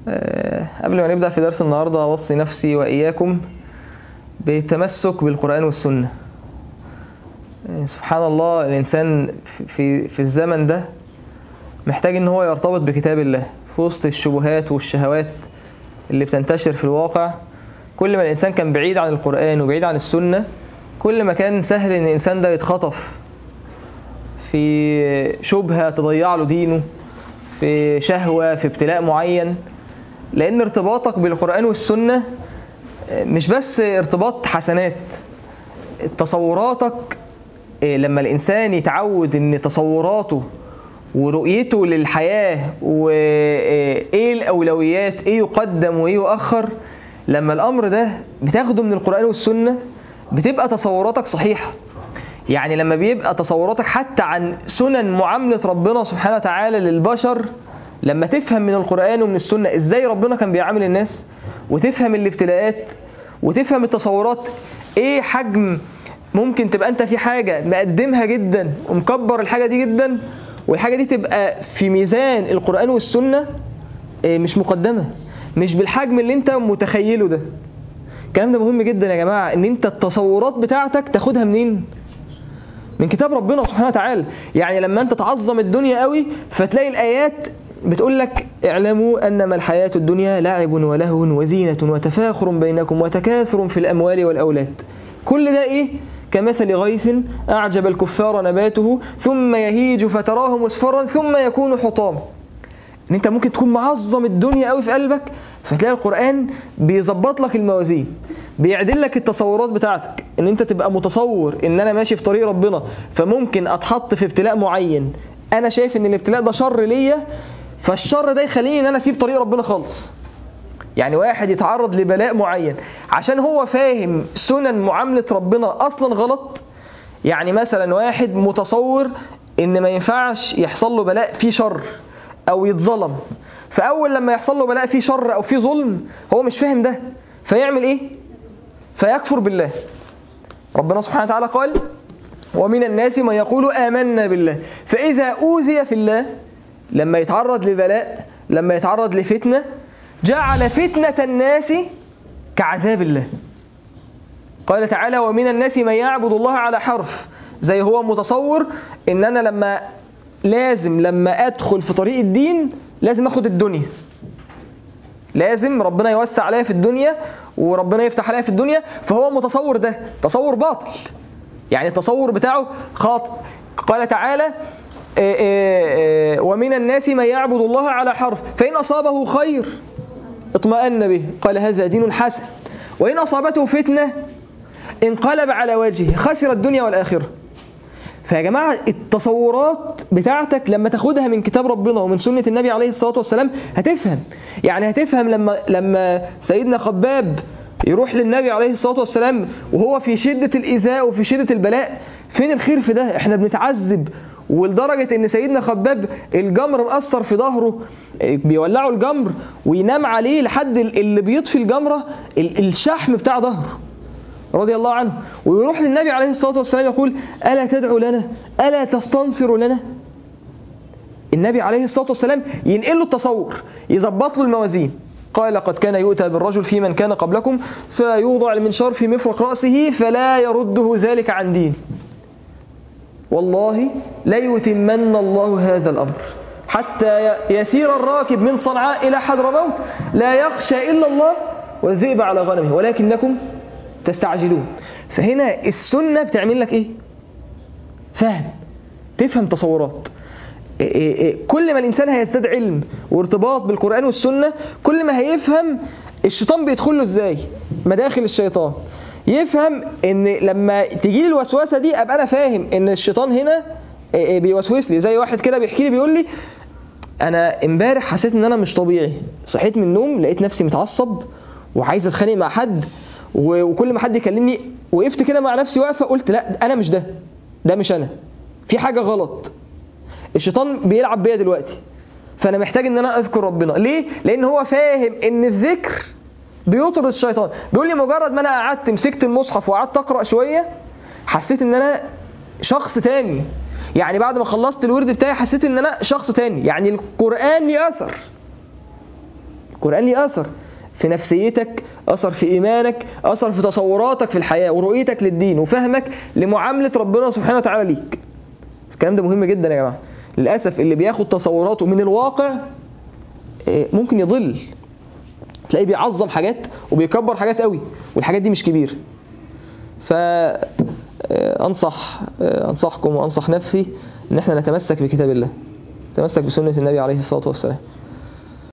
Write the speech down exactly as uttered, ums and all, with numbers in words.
قبل ما نبدأ في درس النهاردة أوصي نفسي وإياكم بالتمسك بالقرآن والسنة. سبحان الله، الإنسان في في الزمن ده محتاج إن هو يرتبط بكتاب الله في وسط الشبهات والشهوات اللي بتنتشر في الواقع. كل ما الإنسان كان بعيد عن القرآن وبعيد عن السنة، كل ما كان سهل إن الإنسان ده يتخطف في شبهة تضيع له دينه، في شهوة، في ابتلاء معين. لأن ارتباطك بالقرآن والسنة مش بس ارتباط حسنات، تصوراتك لما الإنسان يتعود إن تصوراته ورؤيته للحياة وإيه الأولويات، إيه يقدم وإيه يؤخر، لما الأمر ده بتاخده من القرآن والسنة بتبقى تصوراتك صحيحة. يعني لما بيبقى تصوراتك حتى عن سنن معاملة ربنا سبحانه وتعالى للبشر، لما تفهم من القرآن ومن السنة إزاي ربنا كان بيعامل الناس، وتفهم الابتلاءات، وتفهم التصورات، إيه حجم ممكن تبقى أنت في حاجة مقدمها جدا ومكبر الحاجة دي جدا، والحاجة دي تبقى في ميزان القرآن والسنة مش مقدمة، مش بالحجم اللي أنت متخيله ده. الكلام ده مهم جدا يا جماعة، إن أنت التصورات بتاعتك تاخدها منين؟ من كتاب ربنا سبحانه وتعالى. يعني لما أنت تعظم الدنيا قوي فتلاقي الآيات بتقول لك اعلموا أنما الحياة الدنيا لعب ولهو وزينة وتفاخر بينكم وتكاثر في الأموال والأولاد. كل ده إيه؟ كمثل غيث أعجب الكفار نباته ثم يهيج فتراه مصفرا ثم يكون حطاما. إن أنت ممكن تكون معظم الدنيا قوي في قلبك، فتلاقي القرآن بيظبط لك الموازين، بيعدل لك التصورات بتاعتك، ان انت تبقى متصور ان انا ماشي في طريق ربنا، فممكن اتحط في ابتلاء معين انا شايف ان الابتلاء ده شر ليا، فالشر ده يخليني ان انا اسيب طريق ربنا خالص. يعني واحد يتعرض لبلاء معين عشان هو فاهم سنن معاملة ربنا اصلا غلط. يعني مثلا واحد متصور ان ما ينفعش يحصل له بلاء فيه شر او يتظلم، فاول لما يحصل له بلاء فيه شر او فيه ظلم هو مش فاهم ده، فيعمل ايه؟ فيكفر بالله. ربنا سبحانه وتعالى قال ومن الناس من يقول آمنا بالله فإذا أوذي في الله، لما يتعرض لبلاء، لما يتعرض لفتنة، جعل فتنة الناس كعذاب الله. قال تعالى ومن الناس من يعبد الله على حرف، زي هو متصور ان انا لما لازم لما ادخل في طريق الدين لازم اخد الدنيا، لازم ربنا يوسع عليا في الدنيا وربنا يفتح عليا في الدنيا، فهو متصور ده تصور باطل، يعني التصور بتاعه خاطئ. قال تعالى ومن الناس من يعبد الله على حرف فإن أصابه خير اطمأن به قال هذا دين حسن وإن أصابته فتنة انقلب على وجهه خسر الدنيا والآخرة. فيا جماعة التصورات بتاعتك لما تاخدها من كتاب ربنا ومن سنة النبي عليه الصلاة والسلام هتفهم. يعني هتفهم لما لما سيدنا خباب يروح للنبي عليه الصلاة والسلام وهو في شدة الإيذاء وفي شدة البلاء، فين الخير في ده؟ احنا بنتعذب، ولدرجة ان سيدنا خباب الجمر مأثر في ظهره، بيولعوا الجمر وينام عليه لحد اللي بيطفي الجمرة الشحم بتاع ظهره رضي الله عنه، ويروح للنبي عليه الصلاة والسلام يقول ألا تدعو لنا ألا تستنصر لنا. النبي عليه الصلاة والسلام ينقل له التصور، يظبط له الموازين. قال قد كان يؤتى بالرجل في من كان قبلكم فيوضع المنشار في مفرق رأسه فلا يرده ذلك عن دين والله ليتمن الله هذا الأمر حتى يسير الراكب من صنعاء إلى حضرموت لا يخشى إلا الله والذئب على غنمه ولكنكم تستعجلون. فهنا السنة بتعمل لك ايه؟ فهم، تفهم تصورات. كل ما الإنسان هيزداد علم وارتباط بالقرآن والسنة كل ما هيفهم الشيطان بيدخل له ازاي، مداخل الشيطان، يفهم ان لما تجي لي الوسوسة دي ابقى انا فاهم ان الشيطان هنا بيوسوس لي. زي واحد كده بيحكي لي بيقول لي انا امبارح حسيت ان انا مش طبيعي، صحيت من النوم لقيت نفسي متعصب وعايز اتخانق مع حد، وكل ما حد يكلمني وقفت كده مع نفسي واقفه قلت لا انا مش ده، ده مش انا، في حاجه غلط، الشيطان بيلعب بيا دلوقتي، فانا محتاج ان انا اذكر ربنا. ليه؟ لان هو فاهم ان الذكر بيطرد الشيطان. بيقول لي مجرد ما انا قعدت مسكت المصحف وقعدت اقرا شويه حسيت ان انا شخص تاني. يعني بعد ما خلصت الورد بتاعي حسيت ان انا شخص تاني. يعني القران ليه اثر، القرآن ليه أثر في نفسيتك، أثر في إيمانك، أثر في تصوراتك في الحياة ورؤيتك للدين وفهمك لمعاملة ربنا سبحانه وتعالى ليك. الكلام ده مهم جدا يا جماعة. للأسف اللي بياخد تصوراته من الواقع ممكن يضل، تلاقيه بيعظم حاجات وبيكبر حاجات قوي والحاجات دي مش كبير. فأنصح أنصحكم وأنصح نفسي إن احنا نتمسك بكتاب الله، نتمسك بسنة النبي عليه الصلاة والسلام.